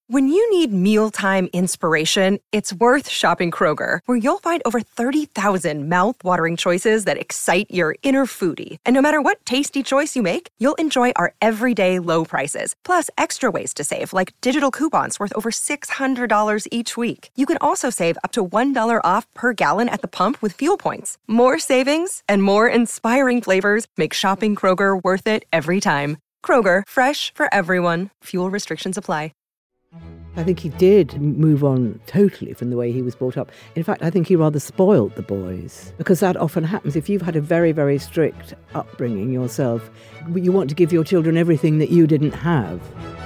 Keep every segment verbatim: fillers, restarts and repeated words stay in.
When you need mealtime inspiration, it's worth shopping Kroger, where you'll find over thirty thousand mouth-watering choices that excite your inner foodie. And no matter what tasty choice you make, you'll enjoy our everyday low prices, plus extra ways to save, like digital coupons worth over six hundred dollars each week. You can also save up to one dollar off per gallon at the pump with fuel points. More savings and more inspiring flavors make shopping Kroger worth it every time. Kroger, fresh for everyone. Fuel restrictions apply. I think he did move on totally from the way he was brought up. In fact, I think he rather spoiled the boys, because that often happens. If you've had a very, very strict upbringing yourself, you want to give your children everything that you didn't have.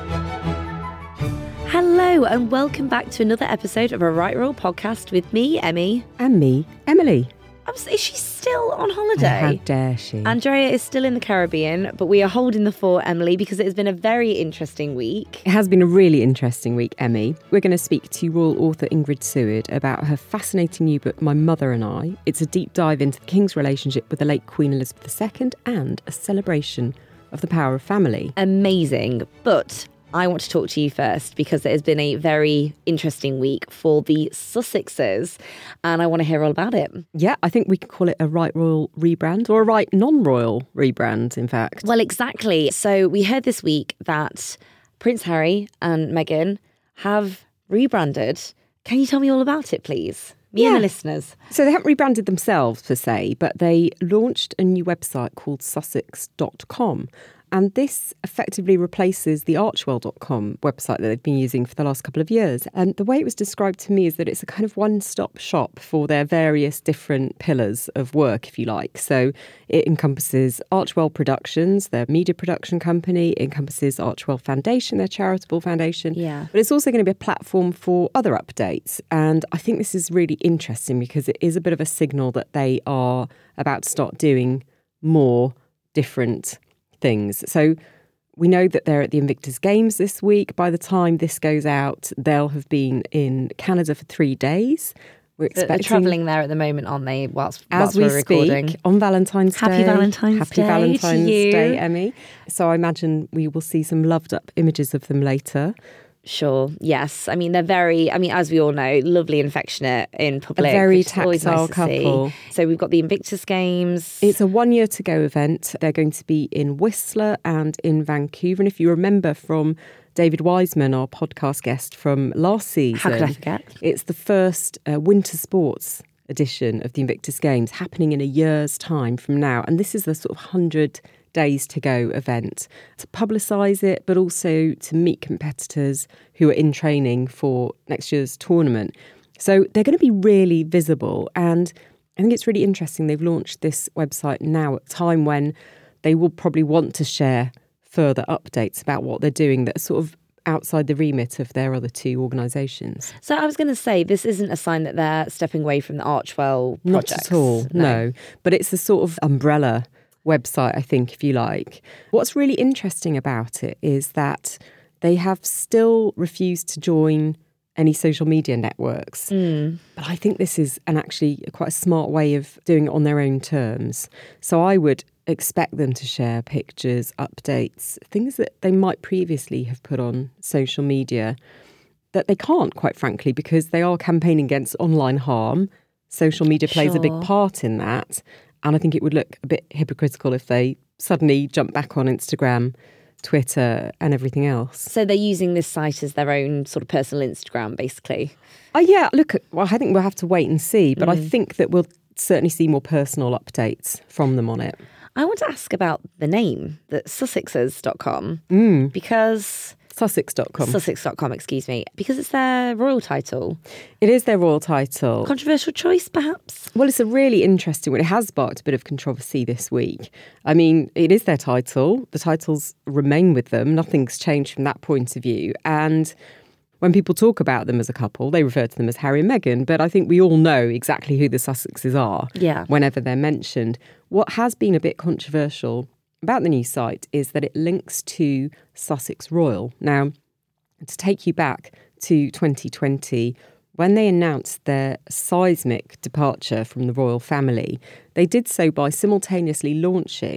Hello and welcome back to another episode of a Right Royal podcast with me, Emmy. And me, Emily. Is she still on holiday? How dare she? Andrea is still in the Caribbean, but we are holding the fort, Emily, because it has been a very interesting week. It has been a really interesting week, Emmy. We're going to speak to royal author Ingrid Seward about her fascinating new book, My Mother and I. It's a deep dive into the King's relationship with the late Queen Elizabeth the Second and a celebration of the power of family. Amazing. But I want to talk to you first because it has been a very interesting week for the Sussexes and I want to hear all about it. Yeah, I think we could call it a Right Royal rebrand or a Right Non-Royal rebrand, in fact. Well, exactly. So we heard this week that Prince Harry and Meghan have rebranded. Can you tell me all about it, please? Me yeah. and the listeners. So they haven't rebranded themselves per se, but they launched a new website called sussex dot com. And this effectively replaces the archewell dot com website that they've been using for the last couple of years. And the way it was described to me is that it's a kind of one-stop shop for their various different pillars of work, if you like. So it encompasses Archewell Productions, their media production company. It encompasses Archewell Foundation, their charitable foundation. Yeah. But it's also going to be a platform for other updates. And I think this is really interesting because it is a bit of a signal that they are about to start doing more different things. So we know that they're at the Invictus Games this week. By the time this goes out, they'll have been in Canada for three days. We're expecting, they're travelling there at the moment, aren't they? Whilst, as whilst we we're recording. speak, on Valentine's Happy Day. Valentine's Happy Day Valentine's to you. Day, Emmy. So I imagine we will see some loved up images of them later. Sure, yes. I mean, they're very, I mean, as we all know, lovely and affectionate in public. A very which is always tactile nice to couple. see. So we've got the Invictus Games. It's a one year to go event. They're going to be in Whistler and in Vancouver. And if you remember from David Wiseman, our podcast guest from last season. How could I forget? It's the first uh, winter sports edition of the Invictus Games happening in a year's time from now. And this is the sort of hundred days to go event to publicise it, but also to meet competitors who are in training for next year's tournament. So they're going to be really visible. And I think it's really interesting. They've launched this website now at a time when they will probably want to share further updates about what they're doing that are sort of outside the remit of their other two organisations. So I was going to say, this isn't a sign that they're stepping away from the Archewell projects. Not at all, no. no. But it's a sort of umbrella website, I think, if you like. What's really interesting about it is that they have still refused to join any social media networks. Mm. But I think this is an actually quite a smart way of doing it on their own terms. So I would expect them to share pictures, updates, things that they might previously have put on social media that they can't, quite frankly, because they are campaigning against online harm. Social media plays Sure. a big part in that. And I think it would look a bit hypocritical if they suddenly jump back on Instagram, Twitter and everything else. So they're using this site as their own sort of personal Instagram, basically. Oh, yeah, look, well, I think we'll have to wait and see. But Mm. I think that we'll certainly see more personal updates from them on it. I want to ask about the name, the Sussexes dot com, Mm. because... Sussex dot com. Sussex dot com, excuse me. Because it's their royal title. It is their royal title. Controversial choice, perhaps? Well, it's a really interesting one. It has sparked a bit of controversy this week. I mean, it is their title. The titles remain with them. Nothing's changed from that point of view. And when people talk about them as a couple, they refer to them as Harry and Meghan. But I think we all know exactly who the Sussexes are Yeah. whenever they're mentioned. What has been a bit controversial about the new site is that it links to Sussex Royal. Now, to take you back to twenty twenty, when they announced their seismic departure from the royal family, they did so by simultaneously launching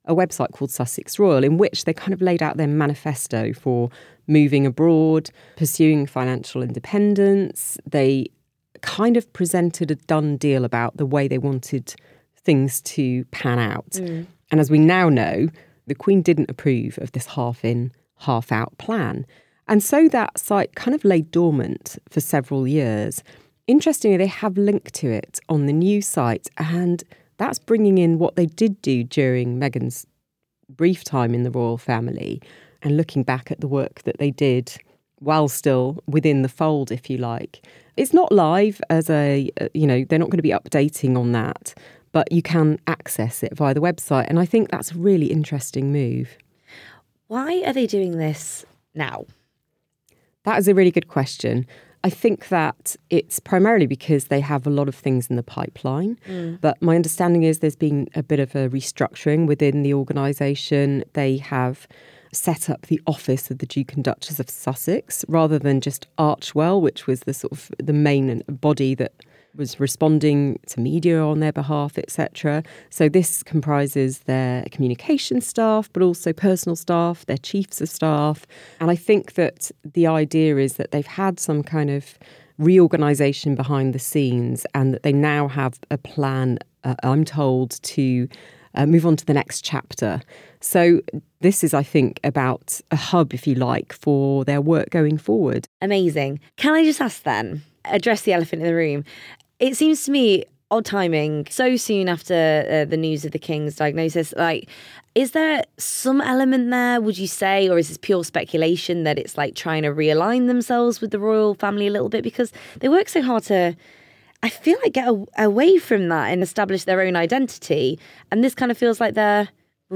a website called Sussex Royal, in which they kind of laid out their manifesto for moving abroad, pursuing financial independence. They kind of presented a done deal about the way they wanted things to pan out. Mm. And as we now know, the Queen didn't approve of this half-in, half-out plan. And so that site kind of lay dormant for several years. Interestingly, they have linked to it on the new site, and that's bringing in what they did do during Meghan's brief time in the royal family and looking back at the work that they did while still within the fold, if you like. It's not live as a, you know, they're not going to be updating on that, but you can access it via the website. And I think that's a really interesting move. Why are they doing this now? That is a really good question. I think that it's primarily because they have a lot of things in the pipeline. Mm. But my understanding is there's been a bit of a restructuring within the organisation. They have set up the office of the Duke and Duchess of Sussex rather than just Archewell, which was the sort of the main body that was responding to media on their behalf, et cetera. So this comprises their communication staff, but also personal staff, their chiefs of staff. And I think that the idea is that they've had some kind of reorganisation behind the scenes and that they now have a plan, uh, I'm told, to uh, move on to the next chapter. So this is, I think, about a hub, if you like, for their work going forward. Amazing. Can I just ask then, address the elephant in the room? It seems to me odd timing, so soon after uh, the news of the King's diagnosis. Like, is there some element there, would you say, or is this pure speculation that it's like trying to realign themselves with the royal family a little bit? Because they work so hard to, I feel like, get a- away from that and establish their own identity. And this kind of feels like they're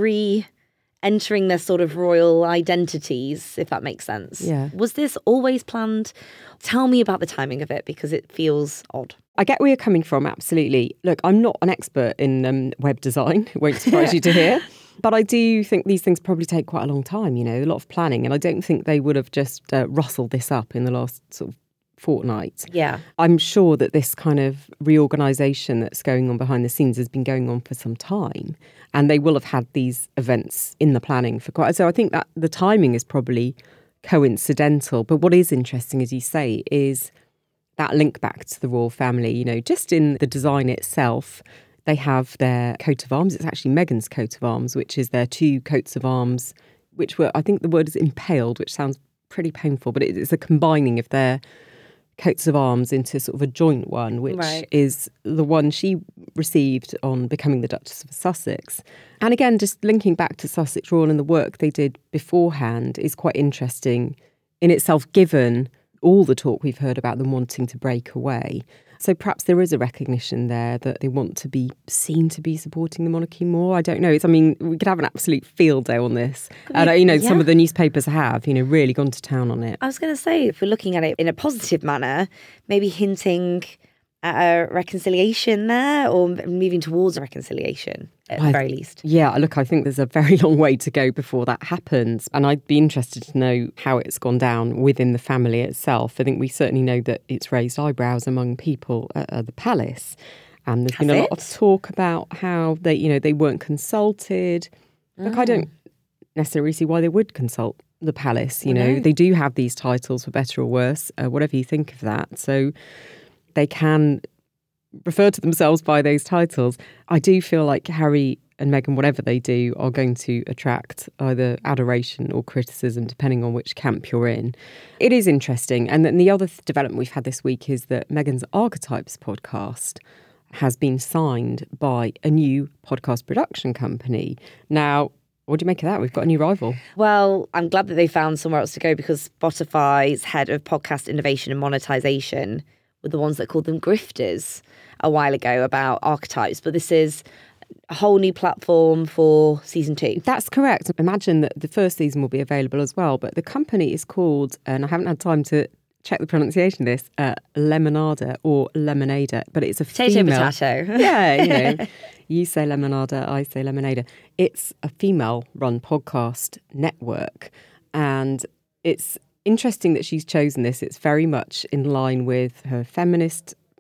re-entering their sort of royal identities, if that makes sense. Yeah. Was this always planned? Tell me about the timing of it, because it feels odd. I get where you're coming from, absolutely. Look, I'm not an expert in um, web design. It won't surprise you to hear. But I do think these things probably take quite a long time, you know, a lot of planning. And I don't think they would have just uh, rustled this up in the last sort of fortnight. Yeah. I'm sure that this kind of reorganisation that's going on behind the scenes has been going on for some time. And they will have had these events in the planning for quite... So I think that the timing is probably coincidental. But what is interesting, as you say, is that link back to the royal family. You know, just in the design itself, they have their coat of arms. It's actually Meghan's coat of arms, which is their two coats of arms, which were, I think the word is impaled, which sounds pretty painful, but it's a combining of their coats of arms into sort of a joint one, which right. is the one she received on becoming the Duchess of Sussex. And again, just linking back to Sussex Royal and the work they did beforehand is quite interesting in itself, given all the talk we've heard about them wanting to break away. So perhaps there is a recognition there that they want to be seen to be supporting the monarchy more. I don't know. It's, I mean, we could have an absolute field day on this. And, uh, you know, yeah. some of the newspapers have, you know, really gone to town on it. I was going to say, if we're looking at it in a positive manner, maybe hinting at a reconciliation there or moving towards a reconciliation at the very least. Yeah, look, I think there's a very long way to go before that happens. And I'd be interested to know how it's gone down within the family itself. I think we certainly know that it's raised eyebrows among people at, at the palace. And there's Has been a it? lot of talk about how they, you know, they weren't consulted. Mm. Look, I don't necessarily see why they would consult the palace. You know, know, they do have these titles, for better or worse, uh, whatever you think of that. So they can refer to themselves by those titles. I do feel like Harry and Meghan, whatever they do, are going to attract either adoration or criticism, depending on which camp you're in. It is interesting. And then the other th- development we've had this week is that Meghan's Archetypes podcast has been signed by a new podcast production company. Now, what do you make of that? We've got a new rival. Well, I'm glad that they found somewhere else to go, because Spotify's head of podcast innovation and monetization were the ones that called them grifters a while ago about archetypes. But this is a whole new platform for season two. That's correct. Imagine that the first season will be available as well. But the company is called, and I haven't had time to check the pronunciation of this, uh, Lemonada or Lemonada, but it's a potato female. Potato. Yeah, you know. You say Lemonada, I say Lemonada. It's a female-run podcast network. And it's interesting that she's chosen this. It's very much in line with her feminist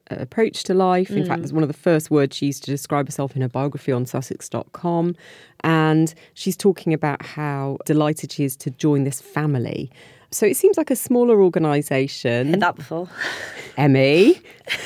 approach to life. In mm. fact, it's one of the first words she used to describe herself in her biography on Sussex dot com. And she's talking about how delighted she is to join this family. So it seems like a smaller organisation. Heard that before. Emmy.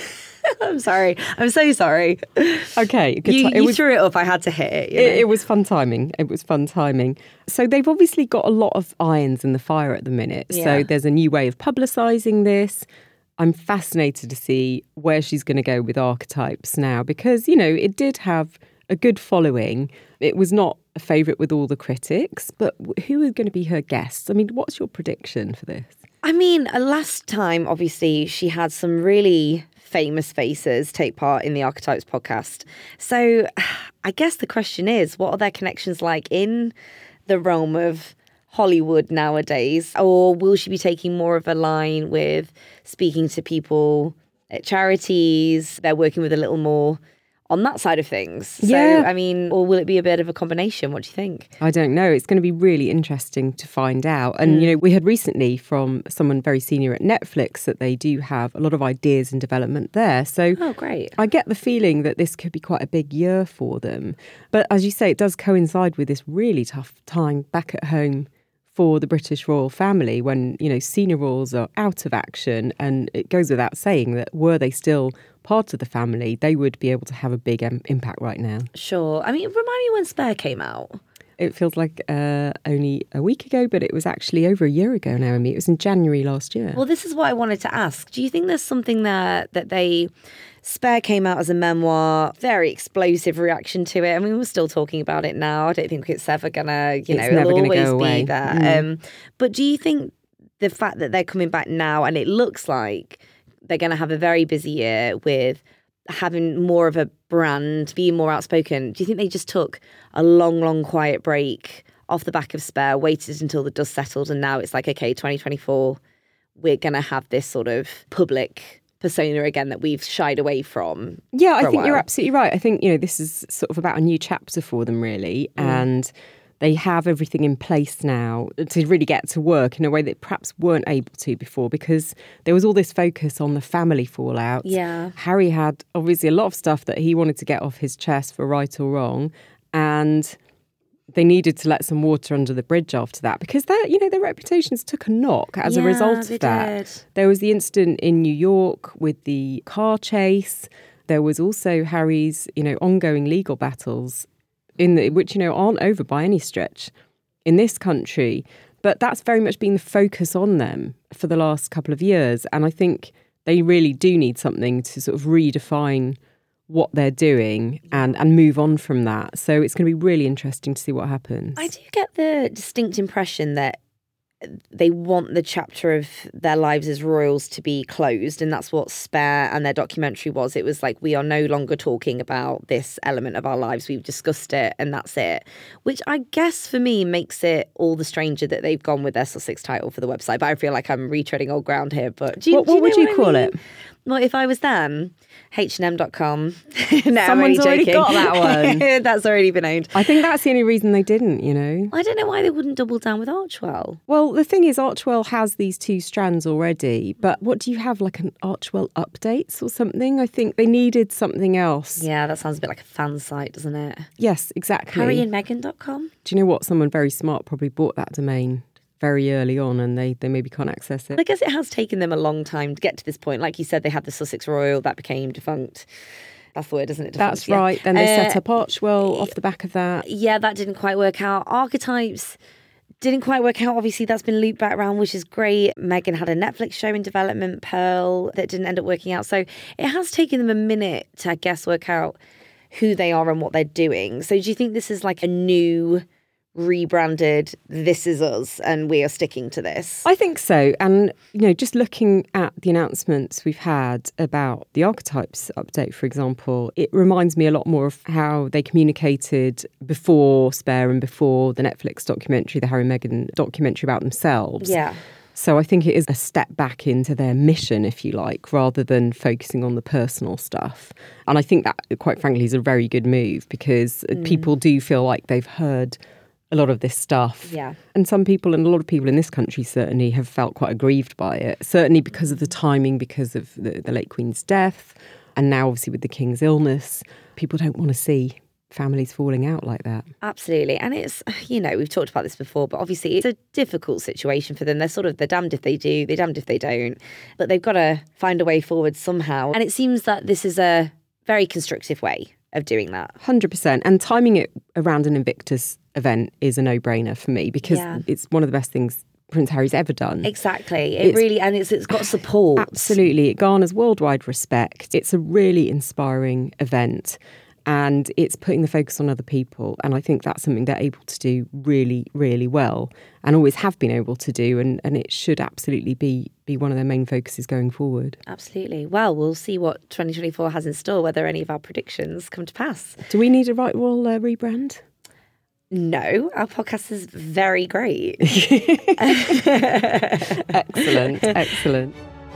I'm sorry. I'm so sorry. Okay. Good you t- it you was, threw it up. I had to hit it. You know? it. It was fun timing. It was fun timing. So they've obviously got a lot of irons in the fire at the minute. Yeah. So there's a new way of publicising this. I'm fascinated to see where she's going to go with Archetypes now because, you know, it did have a good following. It was not a favourite with all the critics, but who are going to be her guests? I mean, what's your prediction for this? I mean, last time, obviously, she had some really famous faces take part in the Archetypes podcast. So I guess the question is, what are their connections like in the realm of Hollywood nowadays? Or will she be taking more of a line with speaking to people at charities? They're working with a little more on that side of things. So, yeah. I mean, or will it be a bit of a combination? What do you think? I don't know. It's going to be really interesting to find out. And, mm. you know, we heard recently from someone very senior at Netflix that they do have a lot of ideas in development there. So oh, great. I get the feeling that this could be quite a big year for them. But as you say, it does coincide with this really tough time back at home for the British royal family when, you know, senior royals are out of action. And it goes without saying that were they still part of the family, they would be able to have a big um, impact right now. Sure. I mean, remind me when Spare came out. It feels like uh, only a week ago, but it was actually over a year ago now, Amy. It was in January last year. Well, this is what I wanted to ask. Do you think there's something there that they... Spare came out as a memoir, very explosive reaction to it. I mean, we're still talking about it now. I don't think it's ever going to, you know, it's it'll always go away. be there. Mm. Um, but do you think the fact that they're coming back now and it looks like they're going to have a very busy year with having more of a brand, being more outspoken, do you think they just took a long, long quiet break off the back of Spare, waited until the dust settled, and now it's like, okay, twenty twenty-four, we're going to have this sort of public persona again that we've shied away from? Yeah, I think you're absolutely right. I think, you know, this is sort of about a new chapter for them, really. Mm. And they have everything in place now to really get to work in a way that perhaps weren't able to before because there was all this focus on the family fallout. Yeah. Harry had obviously a lot of stuff that he wanted to get off his chest for right or wrong. And they needed to let some water under the bridge after that because their, you know, their reputations took a knock as yeah, a result of they that. Did. There was the incident in New York with the car chase. There was also Harry's, you know, ongoing legal battles in the, which, you know, aren't over by any stretch in this country. But that's very much been the focus on them for the last couple of years. And I think they really do need something to sort of redefine what they're doing and, and move on from that. So it's going to be really interesting to see what happens. I do get the distinct impression that they want the chapter of their lives as royals to be closed, and that's what Spare and their documentary was. It was like, we are no longer talking about this element of our lives. We've discussed it and that's it. Which I guess for me makes it all the stranger that they've gone with their Sussex title for the website. But I feel like I'm retreading old ground here. But do you, what, do you what would you what call I mean? it? Well, if I was them, H and M dot com. No, Someone's already got that one. That's already been owned. I think that's the only reason they didn't, you know. I don't know why they wouldn't double down with Archewell. Well, the thing is, Archewell has these two strands already. But what do you have, like an Archewell Updates or something? I think they needed something else. Yeah, that sounds a bit like a fan site, doesn't it? Yes, exactly. Harry and Meghan dot com. Do you know what? Someone very smart probably bought that domain very early on and they, they maybe can't access it. I guess it has taken them a long time to get to this point. Like you said, they had the Sussex Royal, that became defunct. That's the word, isn't it? Defunct, That's yeah. right. Then they uh, set up Archewell off the back of that. Yeah, that didn't quite work out. Archetypes didn't quite work out. Obviously, that's been looped back around, which is great. Meghan had a Netflix show in development, Pearl, that didn't end up working out. So it has taken them a minute to, I guess, work out who they are and what they're doing. So do you think this is like a new rebranded, this is us and we are sticking to this? I think so. And, you know, just looking at the announcements we've had about the Archetypes update, for example, it reminds me a lot more of how they communicated before Spare and before the Netflix documentary, the Harry and Meghan documentary about themselves. Yeah. So I think it is a step back into their mission, if you like, rather than focusing on the personal stuff. And I think that, quite frankly, is a very good move because mm. people do feel like they've heard a lot of this stuff. Yeah. And some people, and a lot of people in this country certainly, have felt quite aggrieved by it. Certainly because of the timing, because of the, the late Queen's death, and now obviously with the King's illness, people don't want to see families falling out like that. Absolutely. And it's, you know, we've talked about this before, but obviously it's a difficult situation for them. They're sort of, they're damned if they do, they're damned if they don't. But they've got to find a way forward somehow. And it seems that this is a very constructive way of doing that. one hundred percent. And timing it around an Invictus event is a no-brainer for me, because Yeah. it's one of the best things Prince Harry's ever done. Exactly. It It's- really, and it's it's got support. Absolutely. It garners worldwide respect. It's a really inspiring event, and it's putting the focus on other people. And I think that's something they're able to do really, really well, and always have been able to do. And, and it should absolutely be, be one of their main focuses going forward. Absolutely. Well, we'll see what twenty twenty-four has in store, whether any of our predictions come to pass. Do we need a Right Royal uh, rebrand? No, our podcast is very great. Excellent, excellent.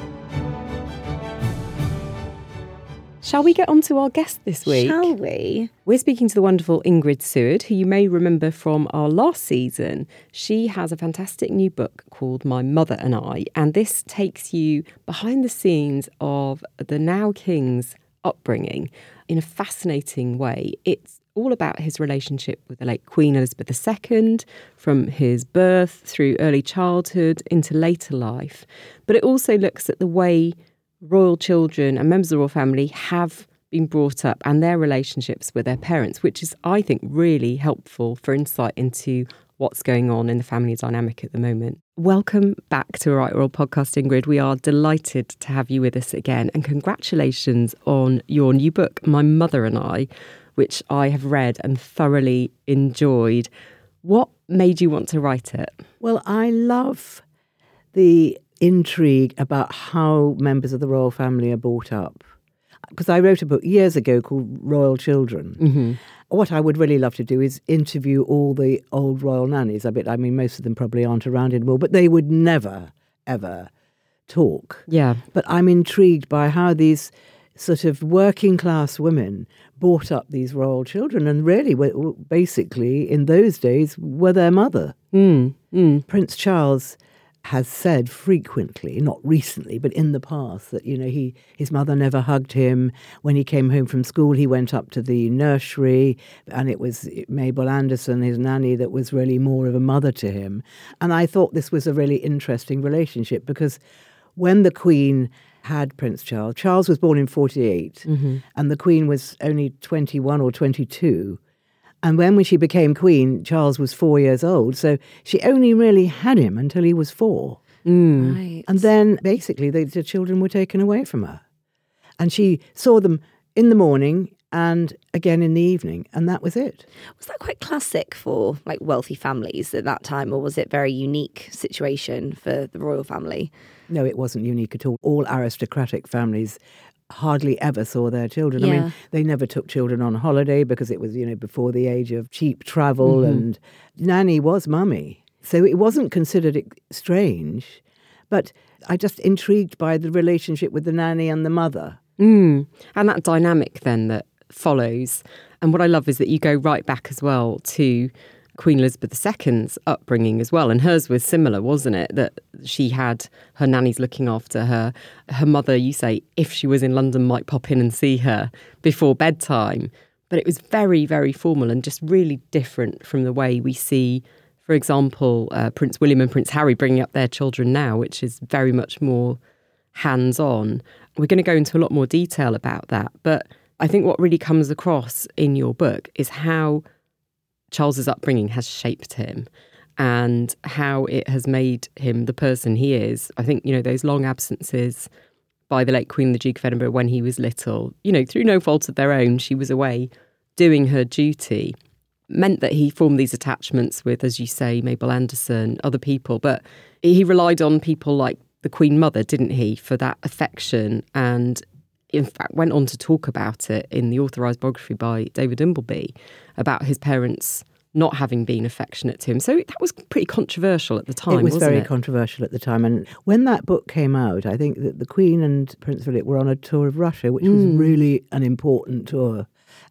Shall we get on to our guest this week? Shall we? We're speaking to the wonderful Ingrid Seward, who you may remember from our last season. She has a fantastic new book called My Mother and I, and this takes you behind the scenes of the now King's upbringing in a fascinating way. It's all about his relationship with the late Queen Elizabeth the Second, from his birth through early childhood into later life. But it also looks at the way royal children and members of the royal family have been brought up and their relationships with their parents, which is, I think, really helpful for insight into what's going on in the family dynamic at the moment. Welcome back to a Right Royal podcast, Ingrid. We are delighted to have you with us again, and congratulations on your new book, My Mother and I, which I have read and thoroughly enjoyed. What made you want to write it? Well, I love the intrigue about how members of the royal family are brought up. Because I wrote a book years ago called Royal Children. Mm-hmm. What I would really love to do is interview all the old royal nannies. I bet, I mean, most of them probably aren't around anymore, but they would never, ever talk. Yeah. But I'm intrigued by how these sort of working class women brought up these royal children, and really were, basically in those days were their mother. Mm, mm. Prince Charles has said frequently, not recently, but in the past, that, you know, he his mother never hugged him. When he came home from school, he went up to the nursery, and it was Mabel Anderson, his nanny, that was really more of a mother to him. And I thought this was a really interesting relationship, because when the Queen had Prince Charles, Charles was born in forty-eight, mm-hmm. and the Queen was only twenty-one or twenty-two. And when she became Queen, Charles was four years old. So she only really had him until he was four. Mm. Right. And then basically the, the children were taken away from her. And she saw them in the morning and again in the evening. And that was it. Was that quite classic for like wealthy families at that time, or was it a very unique situation for the royal family? No, it wasn't unique at all. All aristocratic families hardly ever saw their children. I Yeah. mean, they never took children on holiday because it was, you know, before the age of cheap travel, Mm-hmm. and nanny was mummy. So it wasn't considered strange, but I just intrigued by the relationship with the nanny and the mother. Mm. And that dynamic then that follows. And what I love is that you go right back as well to Queen Elizabeth the Second's upbringing as well. And hers was similar, wasn't it? That she had her nannies looking after her. Her mother, you say, if she was in London, might pop in and see her before bedtime. But it was very, very formal and just really different from the way we see, for example, uh, Prince William and Prince Harry bringing up their children now, which is very much more hands-on. We're going to go into a lot more detail about that. But I think what really comes across in your book is how Charles's upbringing has shaped him and how it has made him the person he is. I think, you know, those long absences by the late Queen, the Duke of Edinburgh, when he was little, you know, through no fault of their own, she was away doing her duty, meant that he formed these attachments with, as you say, Mabel Anderson, other people. But he relied on people like the Queen Mother, didn't he, for that affection, and in fact went on to talk about it in the authorised biography by David Dimbleby about his parents not having been affectionate to him. So that was pretty controversial at the time, It was wasn't very it? controversial at the time. And when that book came out, I think that the Queen and Prince Philip were on a tour of Russia, which was Mm. really an important tour.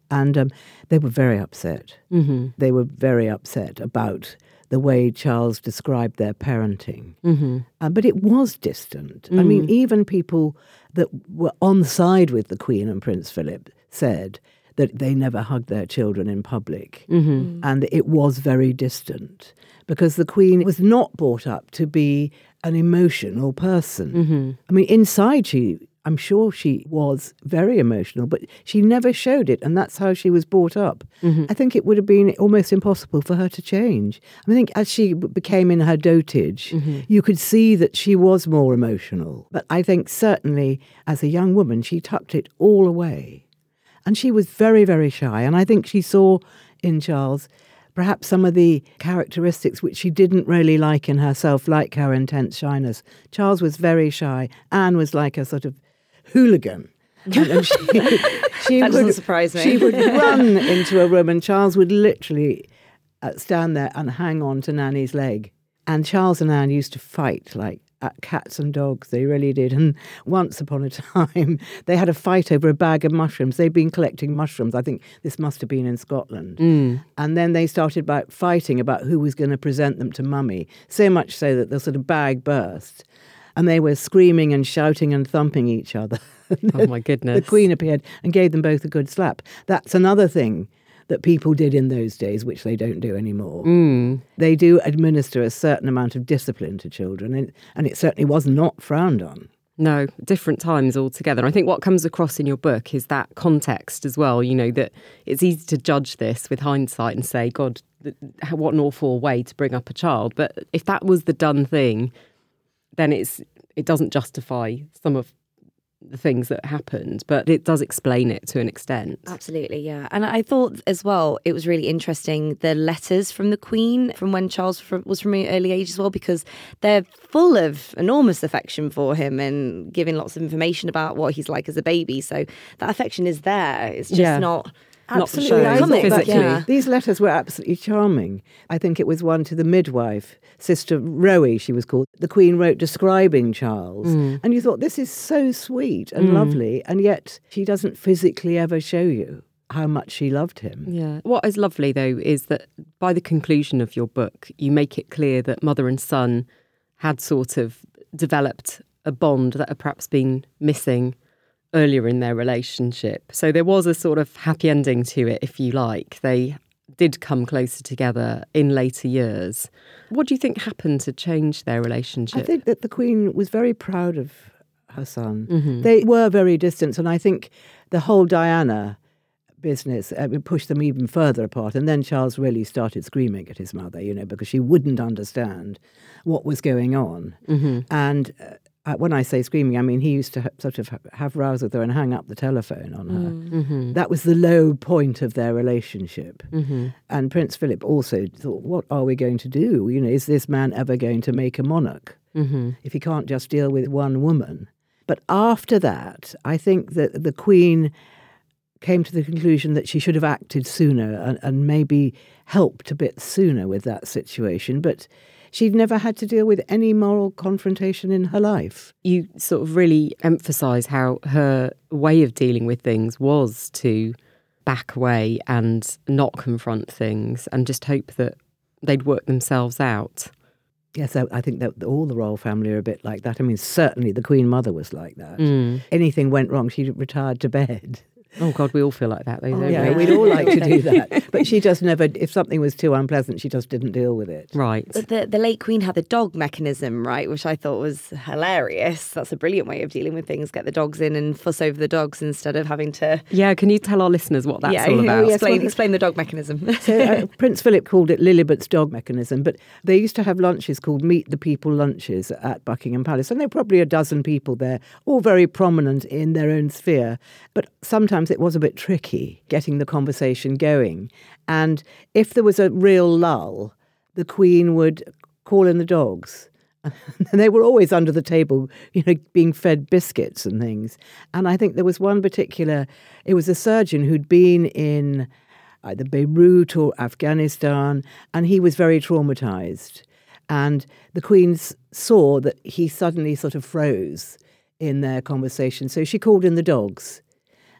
And um, they were very upset. Mm-hmm. They were very upset about the way Charles described their parenting. Mm-hmm. Uh, but it was distant. I mean, even people that were on side with the Queen and Prince Philip said that they never hugged their children in public. Mm-hmm. And it was very distant because the Queen was not brought up to be an emotional person. Mm-hmm. I mean, inside she, I'm sure she was very emotional, but she never showed it, and that's how she was brought up. Mm-hmm. I think it would have been almost impossible for her to change. I think as she b- became in her dotage, Mm-hmm. you could see that she was more emotional. But I think certainly as a young woman, she tucked it all away. And she was very, very shy. And I think she saw in Charles perhaps some of the characteristics which she didn't really like in herself, like her intense shyness. Charles was very shy. Anne was like a sort of hooligan. And, and she, she That would, doesn't surprise me. She would run into a room and Charles would literally uh, stand there and hang on to Nanny's leg. And Charles and Anne used to fight like at cats and dogs. They really did. And once upon a time, they had a fight over a bag of mushrooms. They'd been collecting mushrooms. I think this must have been in Scotland. Mm. And then they started about fighting about who was going to present them to Mummy, so much so that the sort of bag burst. And they were screaming and shouting and thumping each other. Oh, my goodness. The Queen appeared and gave them both a good slap. That's another thing that people did in those days, which they don't do anymore. Mm. They do administer a certain amount of discipline to children, and, and it certainly was not frowned on. No, different times altogether. I think what comes across in your book is that context as well, you know, that it's easy to judge this with hindsight and say, God, th- what an awful way to bring up a child. But if that was the done thing, then it's it doesn't justify some of the things that happened, but it does explain it to an extent. Absolutely, yeah. And I thought as well, it was really interesting, the letters from the Queen from when Charles was from an early age as well, because they're full of enormous affection for him and giving lots of information about what he's like as a baby. So that affection is there. It's just Yeah. not... Not for Absolutely, show, I thought that, physically. yeah. These letters were absolutely charming. I think it was one to the midwife, Sister Rowie, she was called. The Queen wrote describing Charles. Mm. And you thought, this is so sweet and Mm. lovely. And yet she doesn't physically ever show you how much she loved him. Yeah. What is lovely, though, is that by the conclusion of your book, you make it clear that mother and son had sort of developed a bond that had perhaps been missing earlier in their relationship. So there was a sort of happy ending to it, if you like. They did come closer together in later years. What do you think happened to change their relationship? I think that the Queen was very proud of her son. Mhm. They were very distant, and I think the whole Diana business uh, pushed them even further apart. And then Charles really started screaming at his mother, you know, because she wouldn't understand what was going on. Mm-hmm. And uh, Uh, when I say screaming, I mean he used to ha- sort of ha- have rows with her and hang up the telephone on her. Mm-hmm. That was the low point of their relationship. Mm-hmm. And Prince Philip also thought, what are we going to do? You know, is this man ever going to make a monarch Mm-hmm. if he can't just deal with one woman? But after that, I think that the Queen came to the conclusion that she should have acted sooner and, and maybe helped a bit sooner with that situation. But she'd never had to deal with any moral confrontation in her life. You sort of really emphasise how her way of dealing with things was to back away and not confront things and just hope that they'd work themselves out. Yes, I, I think that all the royal family are a bit like that. I mean, certainly the Queen Mother was like that. Mm. Anything went wrong, she retired to bed. Oh, God, we all feel like that, though, don't Yeah, we? we'd all like to do that. But she just never, if something was too unpleasant, she just didn't deal with it. Right. But the, the late Queen had the dog mechanism, right, which I thought was hilarious. That's a brilliant way of dealing with things. Get the dogs in and fuss over the dogs instead of having to... Yeah, can you tell our listeners what that's yeah, all about? yes, explain, well, explain the dog mechanism. So uh, Prince Philip called it Lilibet's dog mechanism, but they used to have lunches called Meet the People lunches at Buckingham Palace, and there were probably a dozen people there, all very prominent in their own sphere. But sometimes it was a bit tricky getting the conversation going. And if there was a real lull, the Queen would call in the dogs. And they were always under the table, you know, being fed biscuits and things. And I think there was one particular, it was a surgeon who'd been in either Beirut or Afghanistan, and he was very traumatized. And the Queen s- saw that he suddenly sort of froze in their conversation. So she called in the dogs.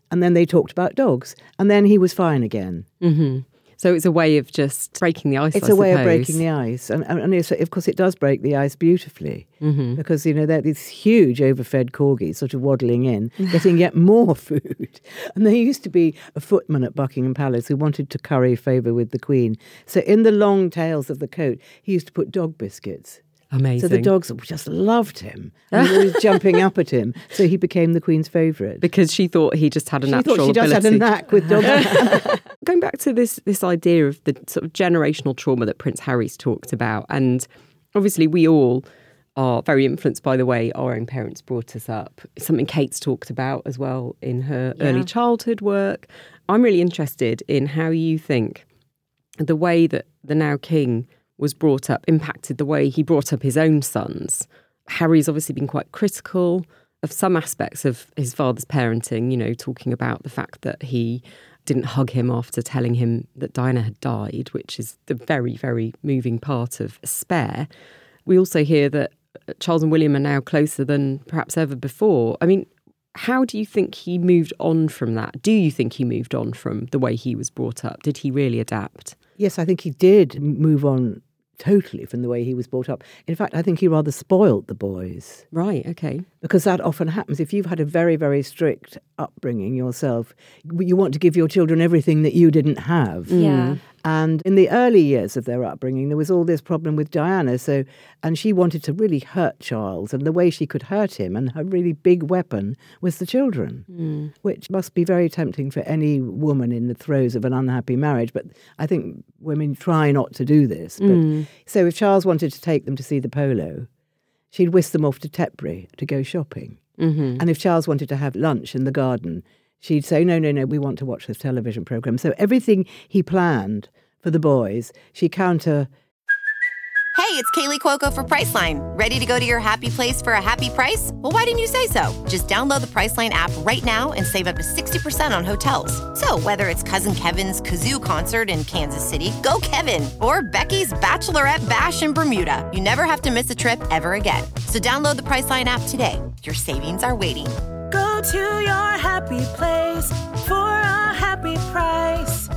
And then they talked about dogs. And then he was fine again. Mm-hmm. So it's a way of just breaking the ice, It's I a way suppose. of breaking the ice. And, and it's, of course, it does break the ice beautifully. Mm-hmm. Because, you know, they're these huge overfed corgis sort of waddling in, getting yet more food. And there used to be a footman at Buckingham Palace who wanted to curry favour with the Queen. So in the long tails of the coat, he used to put dog biscuits. Amazing. So the dogs just loved him. And they were always jumping up at him. So he became the Queen's favourite. Because she thought he just had a she natural thought she ability. just had a knack with dogs. Going back to this this idea of the sort of generational trauma that Prince Harry's talked about, and obviously we all are very influenced by the way our own parents brought us up. It's something Kate's talked about as well in her Yeah. early childhood work. I'm really interested in how you think the way that the now king was brought up impacted the way he brought up his own sons. Harry's obviously been quite critical of some aspects of his father's parenting, you know, talking about the fact that he didn't hug him after telling him that Diana had died, which is the very, very moving part of Spare. We also hear that Charles and William are now closer than perhaps ever before. I mean, how do you think he moved on from that? Do you think he moved on from the way he was brought up? Did he really adapt? Yes, I think he did move on totally from the way he was brought up. In fact, I think he rather spoilt the boys. Right, okay. Because that often happens. If you've had a very, very strict upbringing yourself, you want to give your children everything that you didn't have. Yeah. And in the early years of their upbringing, there was all this problem with Diana. So, and she wanted to really hurt Charles. And the way she could hurt him, and her really big weapon, was the children, mm. which must be very tempting for any woman in the throes of an unhappy marriage. But I think women try not to do this. But mm. So if Charles wanted to take them to see the polo, she'd whisk them off to Tetbury to go shopping. Mm-hmm. And if Charles wanted to have lunch in the garden, she'd say, no, no, no, we want to watch this television programme. So everything he planned for the boys, she counter... Hey, it's Kaylee Cuoco for Priceline. Ready to go to your happy place for a happy price? Well, why didn't you say so? Just download the Priceline app right now and save up to sixty percent on hotels. So whether it's Cousin Kevin's Kazoo Concert in Kansas City, go Kevin, or Becky's Bachelorette Bash in Bermuda, you never have to miss a trip ever again. So download the Priceline app today. Your savings are waiting. Go to your happy place for a happy price.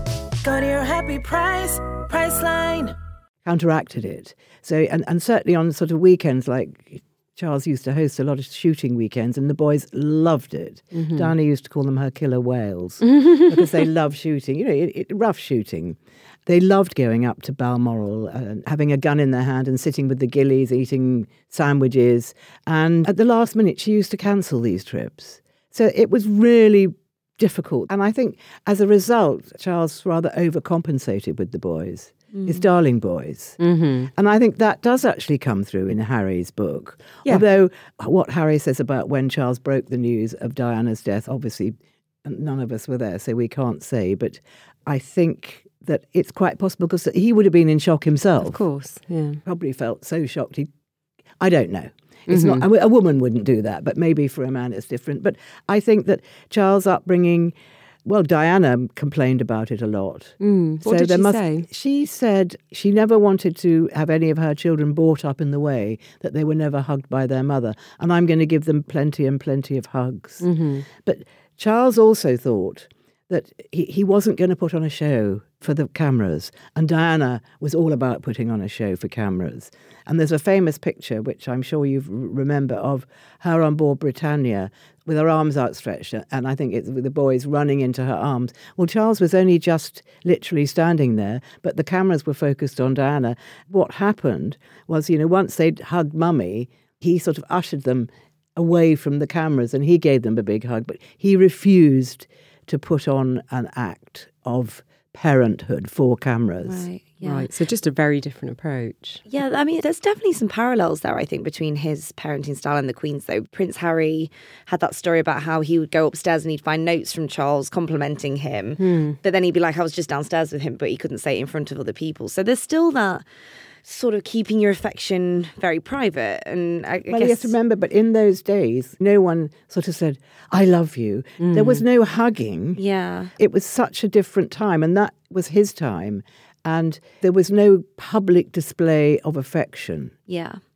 Go to your happy price, Priceline. Counteracted it. So, and, and certainly on sort of weekends, like Charles used to host a lot of shooting weekends, and the boys loved it. Mm-hmm. Diana used to call them her killer whales because they love shooting, you know, it, it, rough shooting. They loved going up to Balmoral and having a gun in their hand and sitting with the gillies, eating sandwiches. And at the last minute, she used to cancel these trips. So it was really difficult. And I think as a result, Charles rather overcompensated with the boys. Mm. His darling boys. Mm-hmm. And I think that does actually come through in Harry's book. Yeah. Although what Harry says about when Charles broke the news of Diana's death, obviously none of us were there, so we can't say. But I think that it's quite possible because he would have been in shock himself. Of course, yeah. Probably felt so shocked. He, I don't know. It's mm-hmm. not a, a woman wouldn't do that, but maybe for a man it's different. But I think that Charles' upbringing... Well, Diana complained about it a lot. Mm. What so did there she must, say? She said she never wanted to have any of her children brought up in the way that they were never hugged by their mother. And I'm going to give them plenty and plenty of hugs. Mm-hmm. But Charles also thought that he, he wasn't going to put on a show for the cameras. And Diana was all about putting on a show for cameras. And there's a famous picture, which I'm sure you remember, of her on board Britannia with her arms outstretched, and I think it's with the boys running into her arms. Well, Charles was only just literally standing there, but the cameras were focused on Diana. What happened was, you know, once they'd hugged Mummy, he sort of ushered them away from the cameras and he gave them a big hug, but he refused to put on an act of parenthood for cameras. Right. Yeah. Right, so just a very different approach. Yeah, I mean, there's definitely some parallels there, I think, between his parenting style and the Queen's, though. Prince Harry had that story about how he would go upstairs and he'd find notes from Charles complimenting him, hmm. but then he'd be like, I was just downstairs with him, but he couldn't say it in front of other people. So there's still that sort of keeping your affection very private. And I, I well, guess... you have to remember, but in those days, no one sort of said, I love you. Mm. There was no hugging. Yeah. It was such a different time, and that was his time. And there was no public display of affection. Yeah.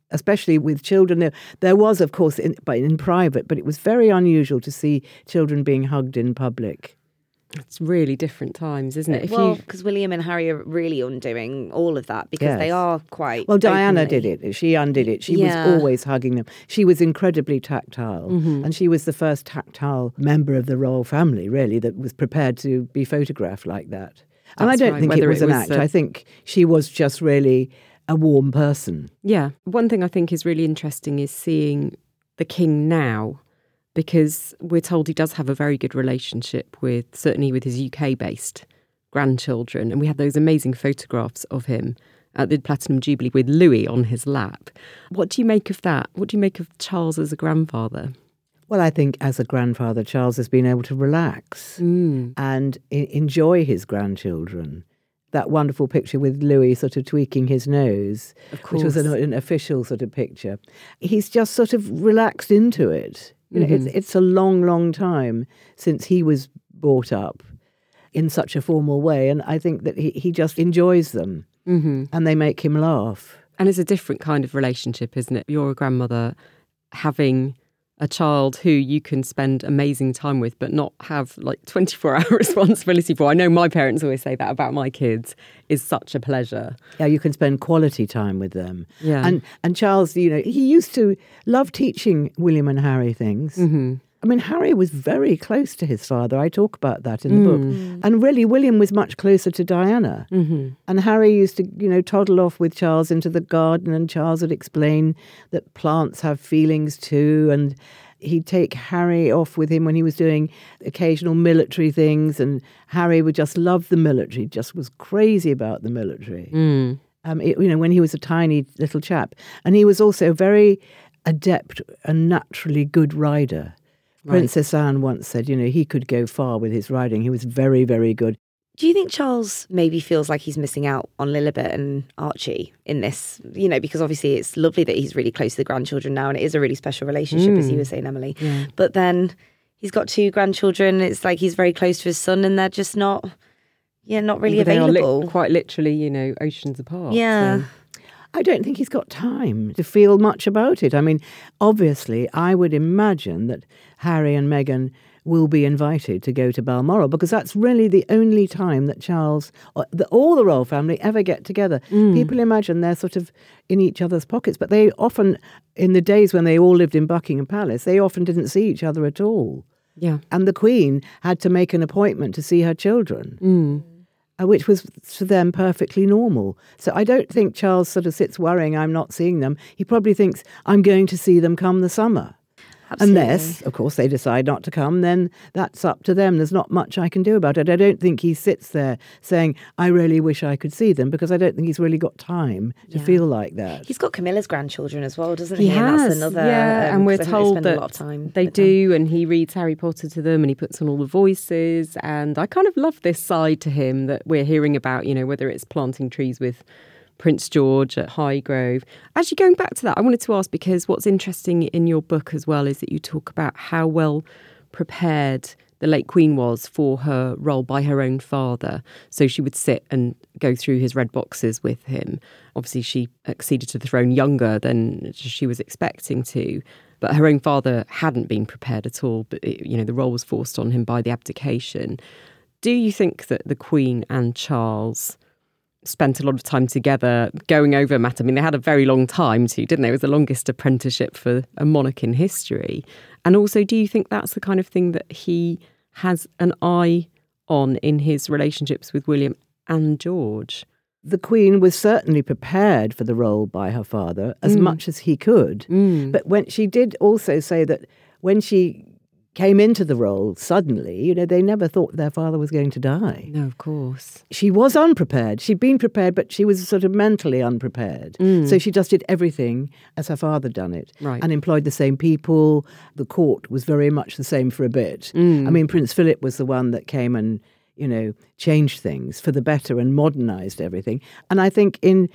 especially with children. There, there was, of course, in, but in private, but it was very unusual to see children being hugged in public. It's really different times, isn't it? If well, you because William and Harry are really undoing all of that because Yes. they are quite. Well, Diana openly- did it. She undid it. She Yeah. was always hugging them. She was incredibly tactile. Mm-hmm. And she was the first tactile member of the royal family, really, that was prepared to be photographed like that. And That's I don't right. think Whether it was it an was act. a- I think she was just really a warm person. Yeah. One thing I think is really interesting is seeing the king now, because we're told he does have a very good relationship with, certainly with his U K-based grandchildren. And we have those amazing photographs of him at the Platinum Jubilee with Louis on his lap. What do you make of that? What do you make of Charles as a grandfather? Well, I think as a grandfather, Charles has been able to relax Mm. and I- enjoy his grandchildren. That wonderful picture with Louis sort of tweaking his nose, Of which was an, course. an official sort of picture. He's just sort of relaxed into it. You know, Mm-hmm. it's, it's a long, long time since he was brought up in such a formal way. And I think that he, he just enjoys them Mm-hmm. and they make him laugh. And it's a different kind of relationship, isn't it? You're a grandmother having a child who you can spend amazing time with, but not have like twenty-four hour responsibility for. I know my parents always say that about my kids, is such a pleasure. Yeah, you can spend quality time with them. Yeah. And and Charles, you know, he used to love teaching William and Harry things. Mm-hmm. I mean, Harry was very close to his father. I talk about that in the Mm. book. And really, William was much closer to Diana. Mm-hmm. And Harry used to, you know, toddle off with Charles into the garden, and Charles would explain that plants have feelings too. And he'd take Harry off with him when he was doing occasional military things. And Harry would just love the military, just was crazy about the military. Mm. Um, it, you know, when he was a tiny little chap. And he was also very adept and naturally good rider. Right. Princess Anne once said, you know, he could go far with his riding. He was very, very good. Do you think Charles maybe feels like he's missing out on Lilibet and Archie in this? You know, because obviously it's lovely that he's really close to the grandchildren now, and it is a really special relationship, Hmm. as you were saying, Emily. But then he's got two grandchildren. It's like he's very close to his son, and they're just not, yeah, not really But they are available. li- quite literally, you know, oceans apart. yeah. so- I don't think he's got time to feel much about it. I mean, obviously, I would imagine that Harry and Meghan will be invited to go to Balmoral because that's really the only time that Charles, or the, all the royal family ever get together. People imagine they're sort of in each other's pockets, but they often, in the days when they all lived in Buckingham Palace, they often didn't see each other at all. Yeah. And the Queen had to make an appointment to see her children. Mm. Uh, which was for them perfectly normal. So I don't think Charles sort of sits worrying, I'm not seeing them. He probably thinks, I'm going to see them come the summer. Absolutely. Unless, of course, they decide not to come, then that's up to them. There's not much I can do about it. I don't think he sits there saying, I really wish I could see them, because I don't think he's really got time to Yeah. feel like that. He's got Camilla's grandchildren as well, doesn't he? He And has, that's another. yeah, um, and we're 'cause I think they told spend that a lot of time they with them. do, and he reads Harry Potter to them, and he puts on all the voices, and I kind of love this side to him that we're hearing about, you know, whether it's planting trees with Prince George at Highgrove. Actually, going back to that, I wanted to ask, because what's interesting in your book as well is that you talk about how well prepared the late Queen was for her role by her own father. So she would sit and go through his red boxes with him. Obviously, she acceded to the throne younger than she was expecting to, but her own father hadn't been prepared at all. But, it, you know, the role was forced on him by the abdication. Do you think that the Queen and Charles spent a lot of time together going over matter? I mean, they had a very long time too, didn't they? It was the longest apprenticeship for a monarch in history. And also, do you think that's the kind of thing that he has an eye on in his relationships with William and George? The Queen was certainly prepared for the role by her father as Mm. much as he could. Mm. But when she did also say that when she came into the role suddenly, you know, they never thought their father was going to die. No, of course. She was unprepared. She'd been prepared, but she was sort of mentally unprepared. Mm. So she just did everything as her father done it, Right. and employed the same people. The court was very much the same for a bit. Mm. I mean, Prince Philip was the one that came and, you know, changed things for the better and modernised everything. And I think in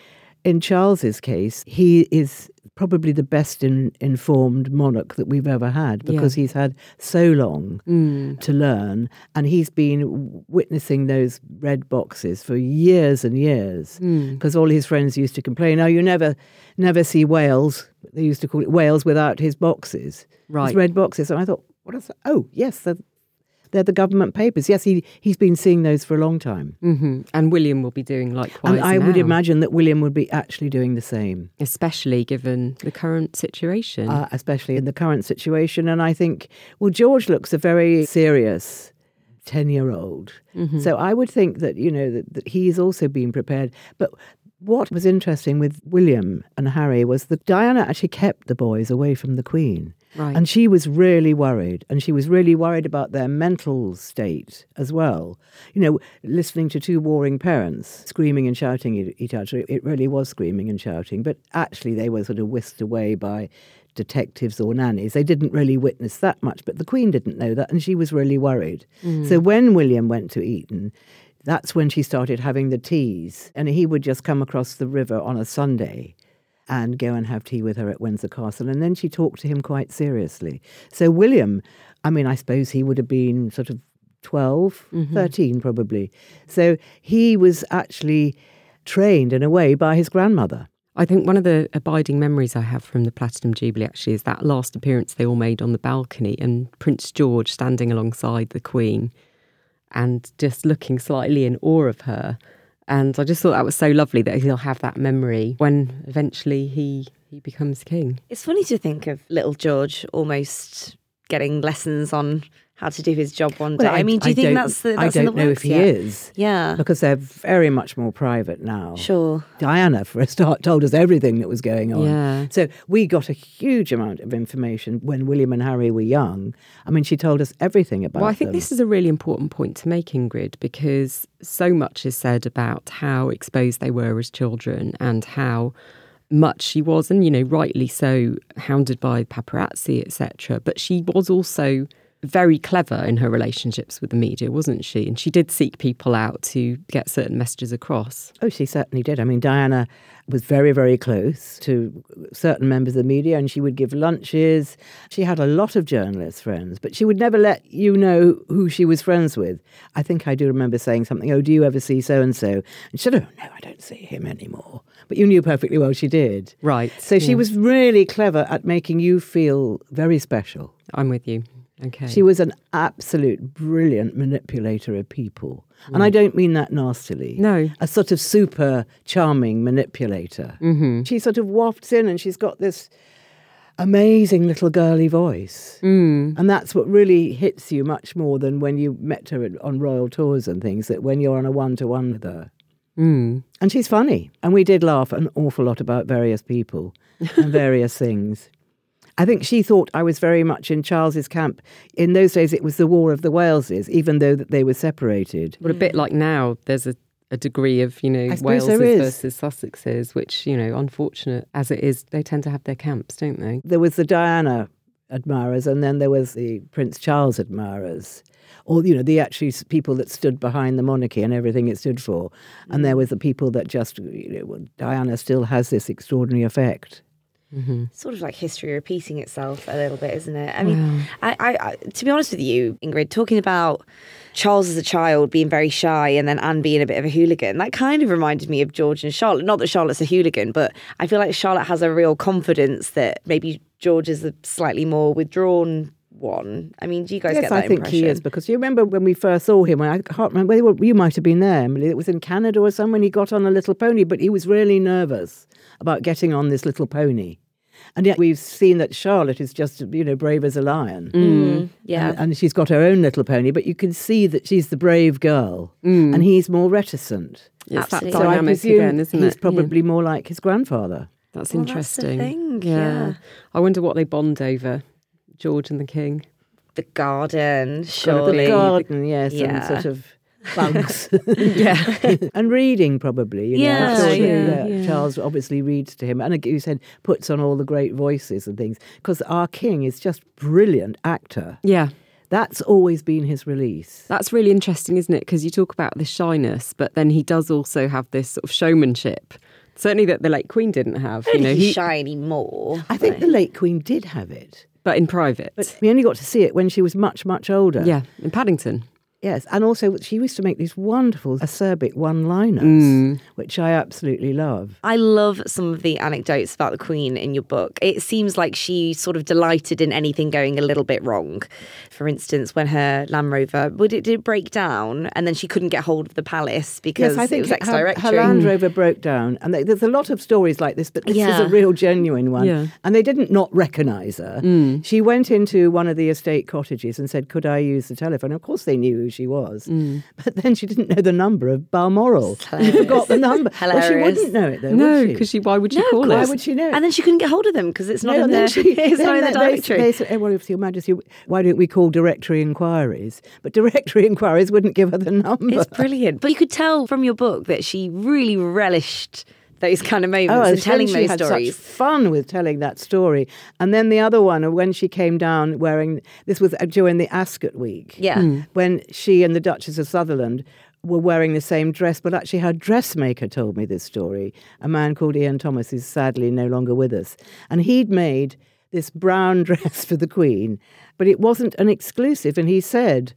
in Charles's case, he is probably the best in, informed monarch that we've ever had because yeah. he's had so long mm. to learn, and he's been witnessing those red boxes for years and years because mm. all his friends used to complain, oh, you never never see Wales, they used to call it Wales without his boxes, right. his red boxes. And I thought, what is that? Oh, yes, they're, they're the government papers. Yes, he, he's been seeing those for a long time. Mm-hmm. And William will be doing likewise And I now. would imagine that William would be actually doing the same. Especially given the current situation. Uh, especially in the current situation. And I think, well, George looks a very serious ten-year-old. Mm-hmm. So I would think that, you know, that, that he is also being prepared. But what was interesting with William and Harry was that Diana actually kept the boys away from the Queen. Right. And she was really worried. And she was really worried about their mental state as well. You know, listening to two warring parents screaming and shouting at each other. It really was screaming and shouting. But actually they were sort of whisked away by detectives or nannies. They didn't really witness that much. But the Queen didn't know that. And she was really worried. Mm. So when William went to Eton, that's when she started having the teas. And he would just come across the river on a Sunday and go and have tea with her at Windsor Castle. And then she talked to him quite seriously. So William, I mean, I suppose he would have been sort of twelve, mm-hmm. thirteen probably. So he was actually trained in a way by his grandmother. I think one of the abiding memories I have from the Platinum Jubilee actually is that last appearance they all made on the balcony and Prince George standing alongside the Queen and just looking slightly in awe of her. And I just thought that was so lovely that he'll have that memory when eventually he, he becomes king. It's funny to think of little George almost getting lessons on how to do his job one day. Well, I, I mean, do you I think that's the that's I don't in the know works if he yet? is. Yeah. Because they're very much more private now. Sure. Diana, for a start, told us everything that was going on. Yeah. So we got a huge amount of information when William and Harry were young. I mean, she told us everything about them. Well, I think them. this is a really important point to make, Ingrid, because so much is said about how exposed they were as children and how much she was, and, you know, rightly so, hounded by paparazzi, et cetera. But she was also very clever in her relationships with the media, wasn't she? And she did seek people out to get certain messages across. Oh, she certainly did. I mean, Diana was very, very close to certain members of the media, and she would give lunches. She had a lot of journalist friends, but she would never let you know who she was friends with. I think I do remember saying something, oh, do you ever see so-and-so? And she said, oh, no, I don't see him anymore. But you knew perfectly well she did. Right. So she yeah. was really clever at making you feel very special. I'm with you. Okay. She was an absolute brilliant manipulator of people. Mm. And I don't mean that nastily. No. A sort of super charming manipulator. Mm-hmm. She sort of wafts in and she's got this amazing little girly voice. Mm. And that's what really hits you much more than when you met her on royal tours and things, that when you're on a one-to-one with her. Mm. And she's funny. And we did laugh an awful lot about various people and various things. I think she thought I was very much in Charles's camp. In those days, it was the War of the Waleses, even though that they were separated. But a bit like now, there's a, a degree of, you know, Waleses versus Sussexes, which, you know, unfortunate as it is, they tend to have their camps, don't they? There was the Diana admirers, and then there was the Prince Charles admirers. Or, you know, the actually people that stood behind the monarchy and everything it stood for. And mm. there was the people that just, you know, well, Diana still has this extraordinary effect. Mm-hmm. Sort of like history repeating itself a little bit, isn't it? I mean, wow. I, I, I, to be honest with you, Ingrid, talking about Charles as a child being very shy and then Anne being a bit of a hooligan, that kind of reminded me of George and Charlotte. Not that Charlotte's a hooligan, but I feel like Charlotte has a real confidence that maybe George is a slightly more withdrawn one. I mean, do you guys yes, get that I think impression? he is, because you remember when we first saw him, I can't remember, you might have been there, Emily, it was in Canada or somewhere, he got on a little pony, but he was really nervous about getting on this little pony. And yet we've seen that Charlotte is just, you know, brave as a lion. Mm, yeah. And, and she's got her own little pony, but you can see that she's the brave girl mm. and he's more reticent. It's that so dynamic I presume again, isn't he's it? probably yeah. more like his grandfather. That's well, interesting. That's the thing. Yeah. yeah. I wonder what they bond over, George and the King. The garden, surely. The garden, yes, yeah. and sort of bugs. yeah. And reading, probably. You know, Yeah, I'm sure yeah, that yeah. Charles obviously reads to him. And like you said, puts on all the great voices and things. Because our king is just brilliant actor. Yeah. That's always been his release. That's really interesting, isn't it? Because you talk about the shyness, but then he does also have this sort of showmanship Certainly that the late Queen didn't have. You know, he, shiny more. I think the late Queen did have it. but in private. But we only got to see it when she was much, much older. Yeah, in Paddington. Yes, and also she used to make these wonderful acerbic one-liners, Mm. which I absolutely love. I love some of the anecdotes about the Queen in your book. It seems like she sort of delighted in anything going a little bit wrong. For instance, when her Land Rover, would it, did it break down and then she couldn't get hold of the palace because Yes, I think it was her, ex-directory? her Land Rover broke down, and they, there's a lot of stories like this, but this Yeah. is a real genuine one. Yeah. And they didn't not recognise her. Mm. She went into one of the estate cottages and said, "Could I use the telephone?" Of course, they knew who she was. Mm. But then she didn't know the number of Balmoral. She forgot the number. Well, she Hilarious. wouldn't know it, though, No, would she? because she, why would she No, of call Why it? would she know it? And then she couldn't get hold of them because it's not No, in and the, then she, it's not in the then they- directory. They said, "Oh, well, if Your Majesty, why don't we call directory inquiries?" But directory inquiries wouldn't give her the number. It's brilliant. But you could tell from your book that she really relished those kind of moments Oh, and and telling she those had stories. such fun with telling that story. And then the other one, when she came down wearing, this was during the Ascot week, Yeah. when she and the Duchess of Sutherland were wearing the same dress, but actually her dressmaker told me this story, a man called Ian Thomas, who's sadly no longer with us. And he'd made this brown dress for the Queen, but it wasn't an exclusive. And he said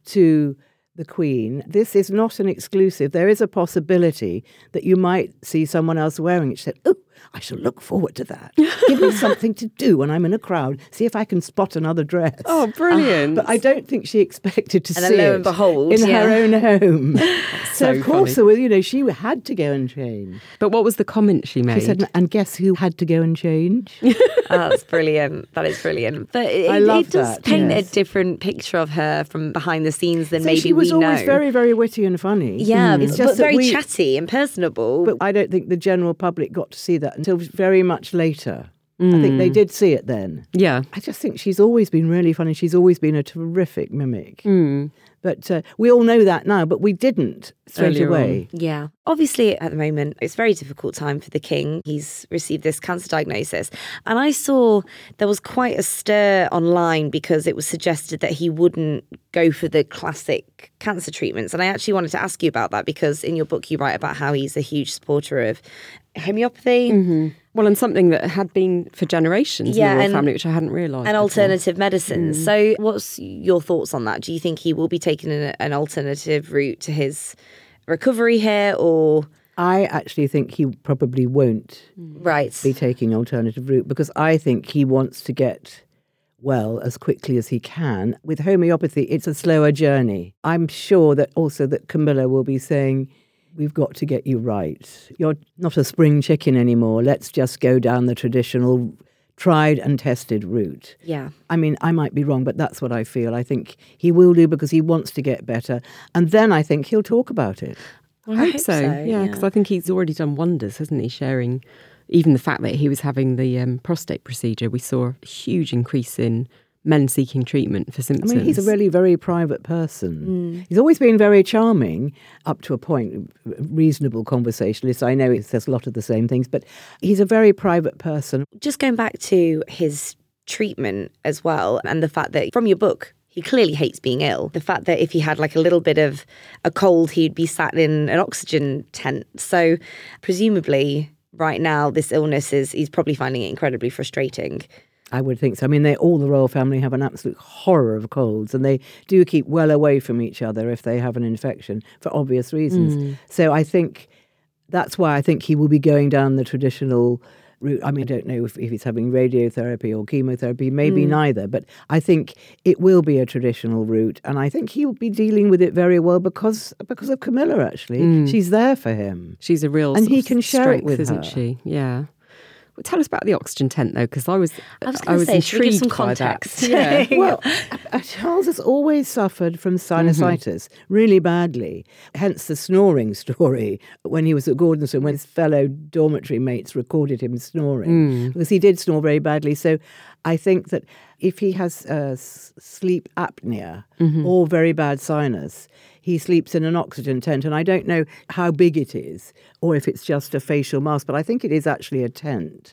to the Queen, "This is not an exclusive. There is a possibility that you might see someone else wearing it." She said, "Oh, I shall look forward to that. Give me something to do when I'm in a crowd. See if I can spot another dress." Oh, brilliant. But I don't think she expected to And see then lo it and behold, in yeah. her own home. so, so of course, funny. there was, you know, she had to go and change. But what was the comment she made? She said, "And guess who had to go and change?" Oh, that's brilliant. That is brilliant. But it, I love it does that, paint yes. a different picture of her from behind the scenes than So maybe she was we always know. very, very witty and funny. yeah, It's but, just but that very we- chatty and personable. But I don't think the general public got to see that until very much later. I think they did see it then. Yeah. I just think she's always been really funny. She's always been a terrific mimic. Mm. But uh, we all know that now, but we didn't straight Earlier away. Yeah. Obviously, at the moment, it's a very difficult time for the king. He's received this cancer diagnosis. And I saw there was quite a stir online because it was suggested that he wouldn't go for the classic cancer treatments. And I actually wanted to ask you about that because in your book, you write about how he's a huge supporter of homeopathy. Mm-hmm. Well, and something that had been for generations Yeah, in the royal and- family, which I hadn't realised. And before. alternative medicines. So, what's your thoughts on that? Do you think he will be taking an, an alternative route to his recovery here, or I actually think he probably won't right? be taking alternative route because I think he wants to get well as quickly as he can. With homeopathy, it's a slower journey. I'm sure that also that Camilla will be saying, "We've got to get you right. You're not a spring chicken anymore. Let's just go down the traditional, tried and tested route." Yeah. I mean, I might be wrong, but that's what I feel. I think he will do because he wants to get better. And then I think he'll talk about it. I hope, hope so. so, Yeah, because yeah. I think he's already done wonders, hasn't he? Sharing even the fact that he was having the um, prostate procedure. We saw a huge increase in men seeking treatment for I symptoms. mean, he's a really very private person. He's always been very charming, up to a point, reasonable conversationalist. I know he says a lot of the same things, but he's a very private person. Just going back to his treatment as well, and the fact that from your book, he clearly hates being ill. The fact that if he had like a little bit of a cold, he'd be sat in an oxygen tent. So presumably right now, this illness is, he's probably finding it incredibly frustrating. I would think so. I mean, they all the royal family have an absolute horror of colds, and they do keep well away from each other if they have an infection for obvious reasons. So I think that's why I think he will be going down the traditional route. I mean, I don't know if, if he's having radiotherapy or chemotherapy, maybe neither, but I think it will be a traditional route, and I think he'll be dealing with it very well because because of Camilla, actually. She's there for him. She's a real And sort he of can share it strength, with isn't her. she? Yeah. Well, tell us about the oxygen tent, though, because I was I was going to say, should we give some intrigued by that. context? Yeah. Well, uh, Charles has always suffered from sinusitis really badly, hence the snoring story when he was at Gordonstoun, when his fellow dormitory mates recorded him snoring, because he did snore very badly. So I think that if he has uh, s- sleep apnea or very bad sinus, he sleeps in an oxygen tent. And I don't know how big it is or if it's just a facial mask, but I think it is actually a tent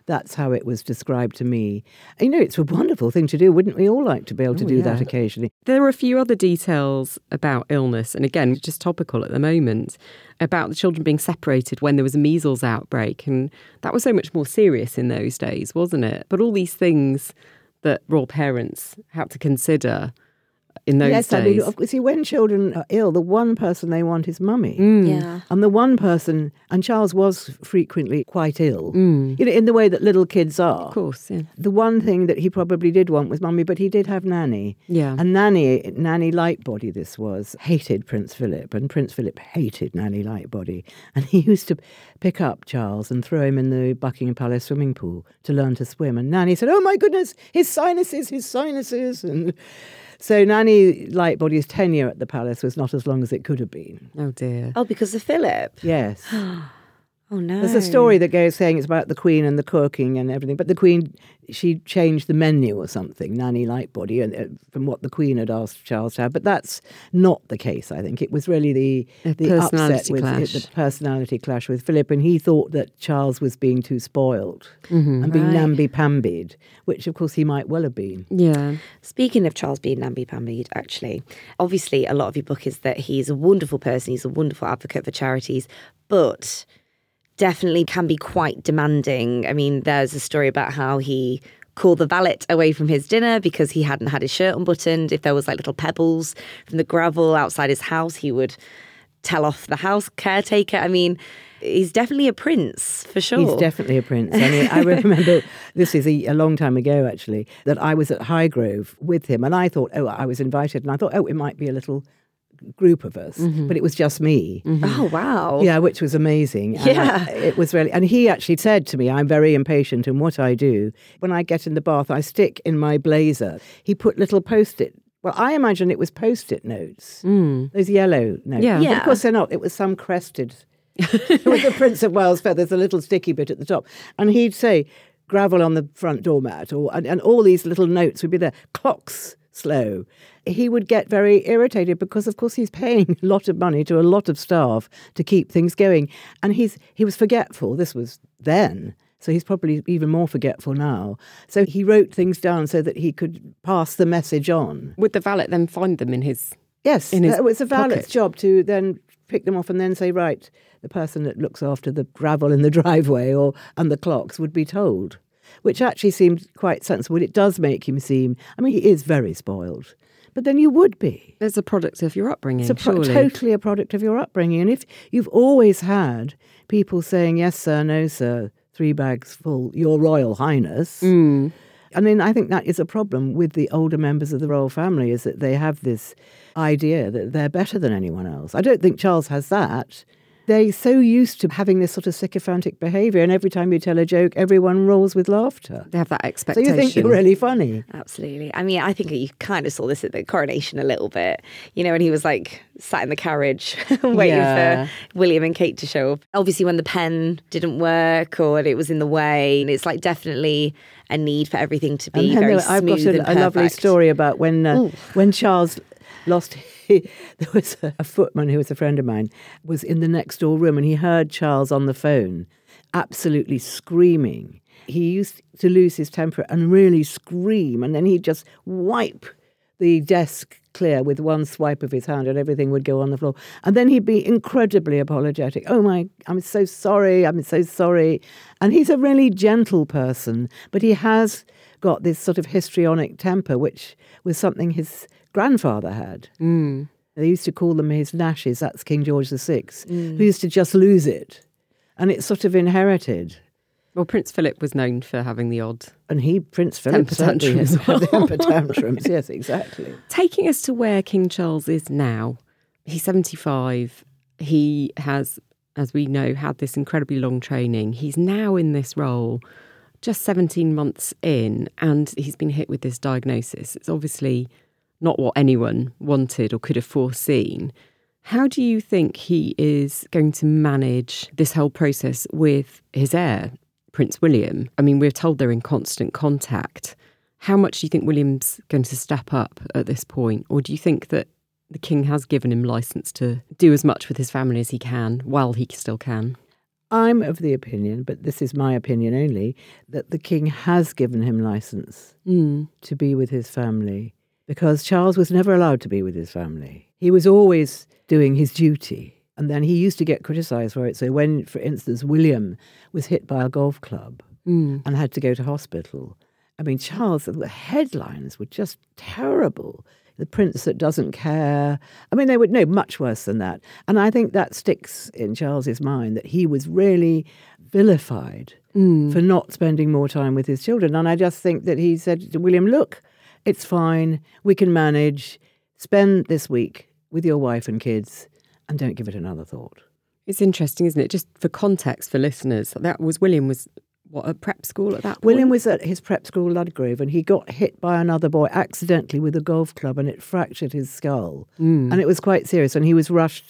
That's how it was described to me. And, you know, it's a wonderful thing to do. Wouldn't we all like to be able to Oh, do yeah. that occasionally? There are a few other details about illness, and again, just topical at the moment, about the children being separated when there was a measles outbreak. And that was so much more serious in those days, wasn't it? But all these things that royal parents had to consider in those yes, days. I mean, of course, see, when children are ill, the one person they want is mummy. Mm. Yeah. And the one person, and Charles was frequently quite ill, Mm. you know, in the way that little kids are. Of course, yeah. The one thing that he probably did want was mummy, but he did have Nanny. Yeah. And Nanny, Nanny Lightbody, this was, hated Prince Philip, and Prince Philip hated Nanny Lightbody. And he used to pick up Charles and throw him in the Buckingham Palace swimming pool to learn to swim. And Nanny said, "Oh my goodness, his sinuses, his sinuses." And so Nanny Lightbody's tenure at the palace was not as long as it could have been. Oh dear. Oh, because of Philip. Yes. Oh no. There's a story that goes saying it's about the Queen and the cooking and everything, but the Queen, she changed the menu or something, Nanny Lightbody, and uh, from what the Queen had asked Charles to have. But that's not the case, I think. It was really the, A the upset personality with clash. the personality clash with Philip, and he thought that Charles was being too spoiled and being Right. namby-pambied, which of course he might well have been. Yeah. Speaking of Charles being namby-pambied, actually, obviously a lot of your book is that he's a wonderful person, he's a wonderful advocate for charities, but definitely can be quite demanding. I mean, there's a story about how he called the valet away from his dinner because he hadn't had his shirt unbuttoned. If there was like little pebbles from the gravel outside his house, he would tell off the house caretaker. I mean, he's definitely a prince, for sure. He's definitely a prince. I mean, I remember, this is a, a long time ago actually, that I was at Highgrove with him and I thought, oh, I was invited and I thought, oh, it might be a little group of us, Mm-hmm. but it was just me. Oh, wow. Yeah, which was amazing. And Yeah. I- it was really, and he actually said to me, I'm very impatient in what I do. When I get in the bath, I stick in my blazer. He put little post-it, well, I imagine it was post-it notes, those yellow notes. Yeah. But Yeah. of course they're not. It was some crested, with the Prince of Wales feathers, a little sticky bit at the top. And he'd say, gravel on the front doormat, or and, and all these little notes would be there. Clocks slow. He would get very irritated because, of course, he's paying a lot of money to a lot of staff to keep things going. And he's he was forgetful. This was then. So he's probably even more forgetful now. So he wrote things down so that he could pass the message on. Would the valet then find them in his... Yes, In his it was a valet's pocket. job to then pick them off and then say, right, the person that looks after the gravel in the driveway or and the clocks would be told, which actually seemed quite sensible. It does make him seem, I mean, he is very spoiled, but then you would be. There's a product of your upbringing, It's a pro- surely. totally a product of your upbringing. And if you've always had people saying, yes, sir, no, sir, three bags full, your Royal Highness. Mm. I mean, I think that is a problem with the older members of the royal family, is that they have this idea that they're better than anyone else. I don't think Charles has that. They're so used to having this sort of sycophantic behaviour, and every time you tell a joke, everyone rolls with laughter. They have that So expectation. you think you're really funny. Absolutely. I mean, I think you kind of saw this at the coronation a little bit, you know, when he was like sat in the carriage waiting Yeah. for William and Kate to show up. Obviously, when the pen didn't work or it was in the way, and it's like definitely a need for everything to be And then very there- smooth I've got and a, a perfect. lovely story about when uh, when Charles lost. There was a, a footman who was a friend of mine, was in the next door room, and he heard Charles on the phone, absolutely screaming. He used to lose his temper and really scream, and then he'd just wipe the desk clear with one swipe of his hand, and everything would go on the floor. And then he'd be incredibly apologetic. Oh my, I'm so sorry, I'm so sorry. And he's a really gentle person, but he has got this sort of histrionic temper, which was something his grandfather had. Mm. They used to call them his lashes, that's King George the Sixth, who used to just lose it. And it's sort of inherited. Well, Prince Philip was known for having the odd... And he, Prince Philip, Temper certainly tantrums. has had temper tantrums. Yes, exactly. Taking us to where King Charles is now, he's seventy-five. He has, as we know, had this incredibly long training. He's now in this role just seventeen months in, and he's been hit with this diagnosis. It's obviously not what anyone wanted or could have foreseen. How do you think he is going to manage this whole process with his heir, Prince William? I mean, we're told they're in constant contact. How much do you think William's going to step up at this point? Or do you think that the king has given him licence to do as much with his family as he can while he still can? I'm of the opinion, but this is my opinion only, that the king has given him licence Mm. to be with his family, because Charles was never allowed to be with his family. He was always doing his duty. And then he used to get criticised for it. So when, for instance, William was hit by a golf club Mm. and had to go to hospital, I mean, Charles, the headlines were just terrible. The prince that doesn't care. I mean, they would know much worse than that. And I think that sticks in Charles's mind, that he was really vilified Mm. for not spending more time with his children. And I just think that he said to William, look, it's fine. We can manage. Spend this week with your wife and kids and don't give it another thought. It's interesting, isn't it? Just for context for listeners, that was William was what, at prep school at that point? William was at his prep school, Ludgrove, and he got hit by another boy accidentally with a golf club, and it fractured his skull. Mm. And it was quite serious, and he was rushed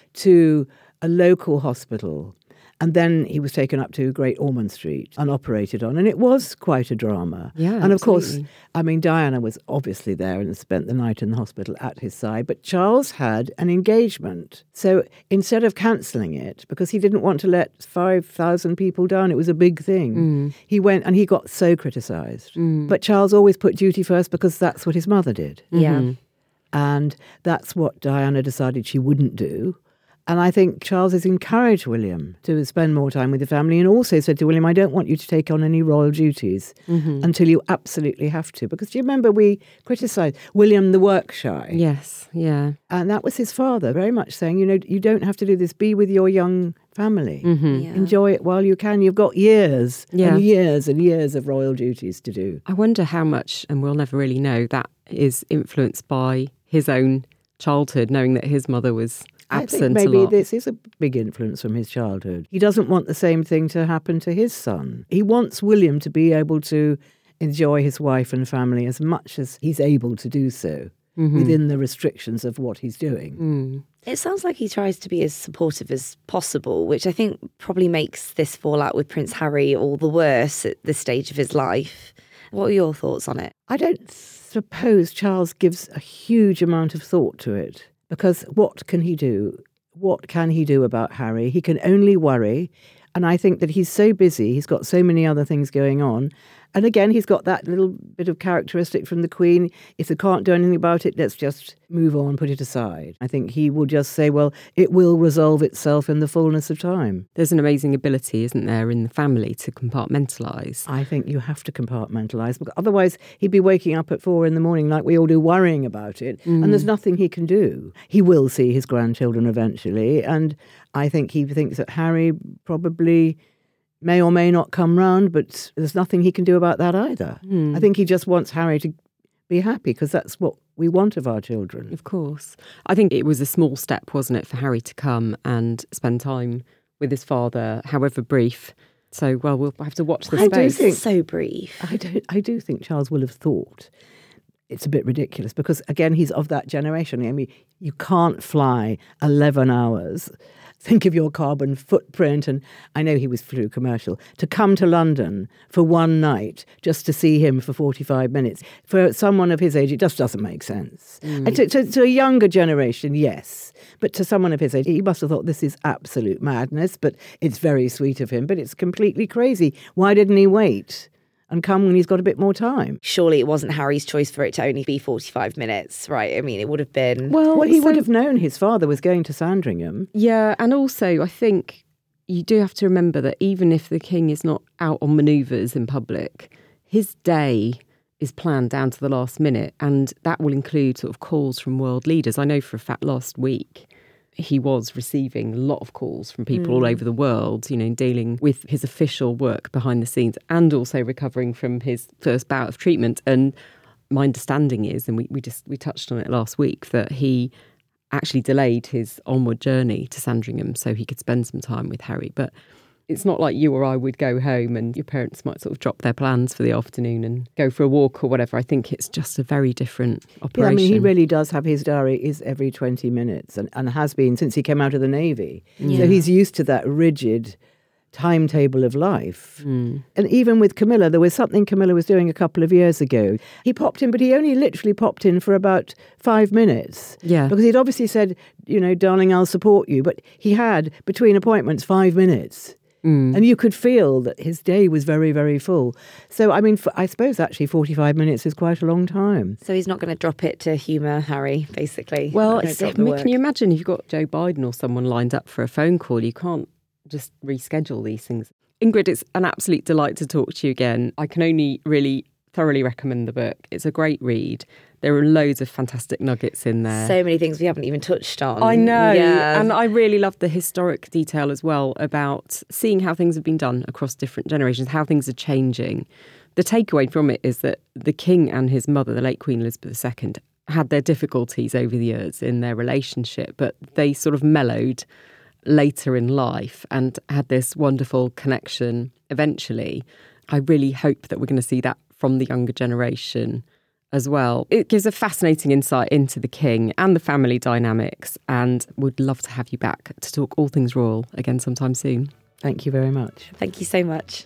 to a local hospital. And then he was taken up to Great Ormond Street and operated on. And it was quite a drama. Yeah, and of course, absolutely. I mean, Diana was obviously there and spent the night in the hospital at his side. But Charles had an engagement. So instead of cancelling it, because he didn't want to let five thousand people down, it was a big thing, Mm. he went and he got so criticised. Mm. But Charles always put duty first because that's what his mother did. Yeah. Mhm. And that's what Diana decided she wouldn't do. And I think Charles has encouraged William to spend more time with the family, and also said to William, I don't want you to take on any royal duties Mhm. until you absolutely have to. Because do you remember we criticised William the work shy? Yes, yeah. And that was his father very much saying, you know, you don't have to do this. Be with your young family. Mhm. Yeah. Enjoy it while you can. You've got years Yeah. and years and years of royal duties to do. I wonder how much, and we'll never really know, that is influenced by his own childhood, knowing that his mother was I absent think a maybe lot. this is a big influence from his childhood. He doesn't want the same thing to happen to his son. He wants William to be able to enjoy his wife and family as much as he's able to do so Mhm. within the restrictions of what he's doing. Mm. It sounds like he tries to be as supportive as possible, which I think probably makes this fallout with Prince Harry all the worse at this stage of his life. What are your thoughts on it? I don't suppose Charles gives a huge amount of thought to it, because what can he do? What can he do about Harry? He can only worry. And I think that he's so busy, he's got so many other things going on. And again, he's got that little bit of characteristic from the Queen. If they can't do anything about it, let's just move on, put it aside. I think he will just say, well, it will resolve itself in the fullness of time. There's an amazing ability, isn't there, in the family to compartmentalise. I think you have to compartmentalise, because otherwise he'd be waking up at four in the morning like we all do, worrying about it, Mm. and there's nothing he can do. He will see his grandchildren eventually, and I think he thinks that Harry probably may or may not come round, but there's nothing he can do about that either. Mm. I think he just wants Harry to be happy, because that's what we want of our children. Of course. I think it was a small step, wasn't it, for Harry to come and spend time with his father, however brief. So, well, we'll have to watch the I do space. think- So brief. I do, I do think Charles will have thought it's a bit ridiculous, because, again, he's of that generation. I mean, you can't fly eleven hours. Think of your carbon footprint. And I know he was flew commercial. To come to London for one night just to see him for forty-five minutes. For someone of his age, it just doesn't make sense. And to, to, to a younger generation, yes. But to someone of his age, he must have thought this is absolute madness. But it's very sweet of him. But it's completely crazy. Why didn't he wait and come when he's got a bit more time? Surely it wasn't Harry's choice for it to only be forty-five minutes, right? I mean, it would have been... Well, Well, he so- would have known his father was going to Sandringham. Yeah, and also I think you do have to remember that even if the king is not out on manoeuvres in public, his day is planned down to the last minute, and that will include sort of calls from world leaders. I know for a fact last week he was receiving a lot of calls from people all over the world, you know, dealing with his official work behind the scenes and also recovering from his first bout of treatment. And my understanding is, and we, we just we touched on it last week, that he actually delayed his onward journey to Sandringham so he could spend some time with Harry. But it's not like you or I would go home and your parents might sort of drop their plans for the afternoon and go for a walk or whatever. I think it's just a very different Yeah, operation. I mean, he really does have his diary is every twenty minutes and, and has been since he came out of the Navy. So he's used to that rigid timetable of life. Mm. And even with Camilla, there was something Camilla was doing a couple of years ago. He popped in, but he only literally popped in for about five minutes. Yeah. Because he'd obviously said, you know, darling, I'll support you. But he had, between appointments, five minutes. Mm. And you could feel that his day was very, very full. So, I mean, for, I suppose actually forty-five minutes is quite a long time. So he's not going to drop it to humour Harry, basically. Well, it's, I mean, can you imagine if you've got Joe Biden or someone lined up for a phone call? You can't just reschedule these things. Ingrid, it's an absolute delight to talk to you again. I can only really thoroughly recommend the book. It's a great read. There are loads of fantastic nuggets in there. So many things we haven't even touched on. I know. Yeah. And I really love the historic detail as well about seeing how things have been done across different generations, how things are changing. The takeaway from it is that the king and his mother, the late Queen Elizabeth the Second, had their difficulties over the years in their relationship, but they sort of mellowed later in life and had this wonderful connection eventually. I really hope that we're going to see that from the younger generation as well. It gives a fascinating insight into the king and the family dynamics, and would love to have you back to talk all things royal again sometime soon. Thank you very much. Thank you so much.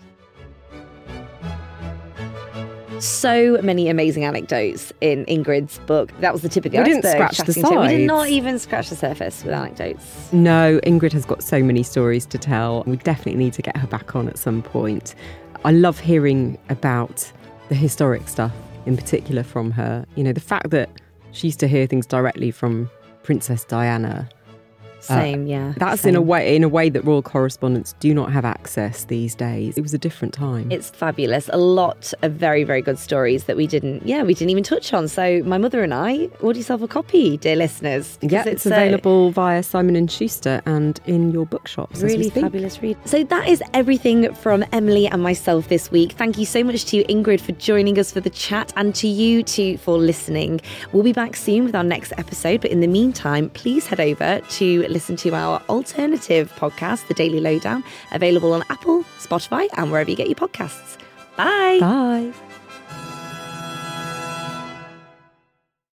So many amazing anecdotes in Ingrid's book. That was the tip of the we iceberg. Didn't scratch the sides. We did not even scratch the surface with anecdotes. No, Ingrid has got so many stories to tell. We definitely need to get her back on at some point. I love hearing about the historic stuff, in particular from her. You know, the fact that she used to hear things directly from Princess Diana. Same, uh, yeah. That's same. in a way in a way that royal correspondents do not have access these days. It was a different time. It's fabulous. A lot of very, very good stories that we didn't, yeah, we didn't even touch on. So my mother and I, order yourself a copy, dear listeners. Yeah, it's, it's available uh, via Simon and Schuster and in your bookshops. Really fabulous read. So that is everything from Emily and myself this week. Thank you so much to Ingrid for joining us for the chat, and to you too for listening. We'll be back soon with our next episode, but in the meantime, please head over to listen to our alternative podcast, The Daily Lowdown, available on Apple, Spotify, and wherever you get your podcasts. Bye. Bye.